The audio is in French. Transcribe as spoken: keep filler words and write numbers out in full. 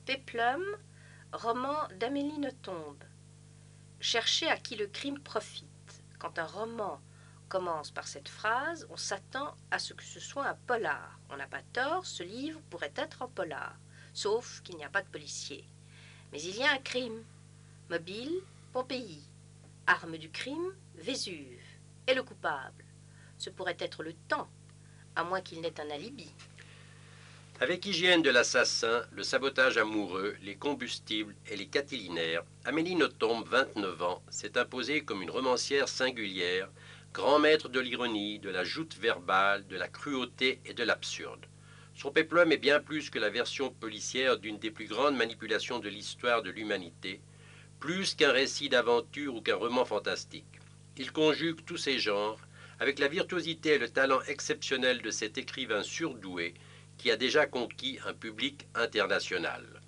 Péplum, roman d'Amélie Nothomb. Cherchez à qui le crime profite. Quand un roman commence par cette phrase, on s'attend à ce que ce soit un polar. On n'a pas tort, ce livre pourrait être un polar, sauf qu'il n'y a pas de policier. Mais il y a un crime. Mobile, Pompéi. Arme du crime, Vésuve. Et le coupable? Ce pourrait être le temps, à moins qu'il n'ait un alibi. Avec Hygiène de l'assassin, Le sabotage amoureux, Les combustibles et Les catilinaires, Amélie Nothomb, vingt-neuf ans, s'est imposée comme une romancière singulière, grand maître de l'ironie, de la joute verbale, de la cruauté et de l'absurde. Son péplum est bien plus que la version policière d'une des plus grandes manipulations de l'histoire de l'humanité, plus qu'un récit d'aventure ou qu'un roman fantastique. Il conjugue tous ces genres, avec la virtuosité et le talent exceptionnel de cet écrivain surdoué, qui a déjà conquis un public international.